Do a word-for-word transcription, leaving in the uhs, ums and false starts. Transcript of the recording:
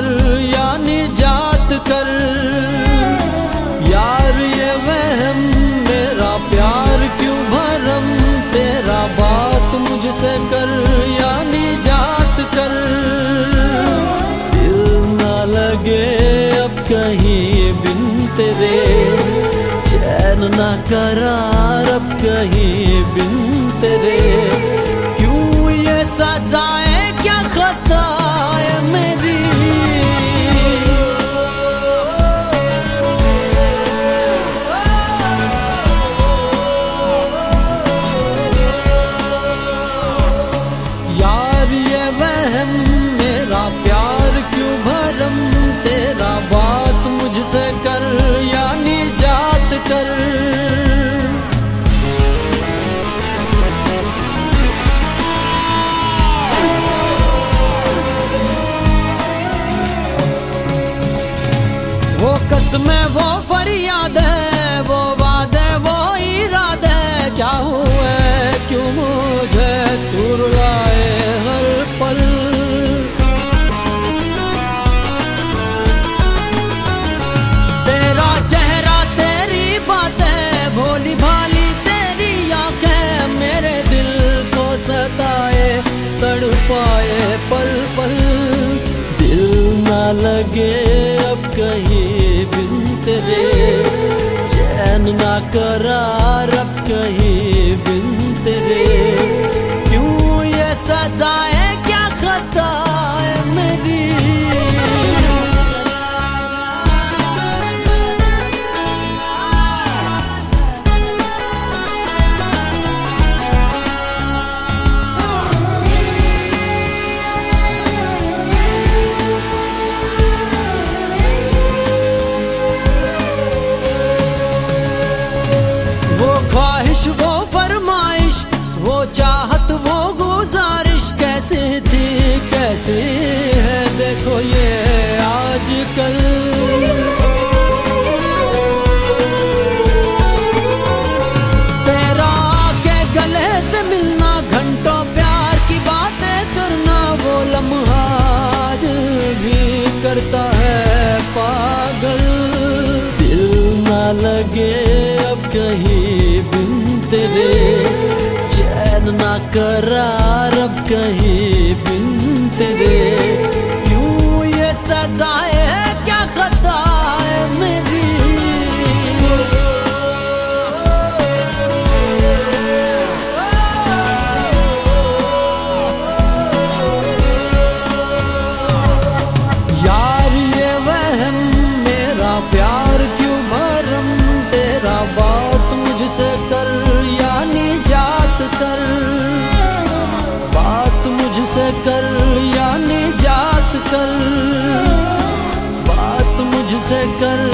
या निजात कर। यार ये वहम मेरा प्यार क्यों भरम, तेरा बात मुझसे कर या निजात कर। दिल ना लगे अब कहीं बिन तेरे, चैन ना करार अब कहीं बिन तेरे। क्यों ये सजाए क्या खता है मेरी। यार ये वहम मेरा प्यार क्यों भरम, तेरा बात मुझसे कर या निजात कर। वो कसमें वो फरियाद है, वो वादे वो इरादे, क्या हुआ क्यों मुझे तू रुलाए हर पल। तेरा चेहरा तेरी बातें भोली भाली तेरी आंखें, मेरे दिल को सताए तड़पाए पल पल। दिल ना लगे अब कहीं बिन तेरे, चैन ना करार अब कहीं बिन तेरे। क्यों ये सजाए क्या खता है मेरी। वो फरमाइश वो चाहत वो गुजारिश, कैसे थी कैसे है देखो ये आजकल। तेरा के गले से मिलना, घंटों प्यार की बातें करना, वो लम्हा आज भी करता है पागल। दिल ना लगे अब कहीं बिन तेरे, चैन ना करार अब कहीं बिन तेरे। क्यों ये सजाए क्या खता है मेरी। यार ये वहम मेरा प्यार क्यों भरम, तेरा बात मुझसे कर या निजात कर। बात मुझसे कर या निजात कर, बात मुझसे कर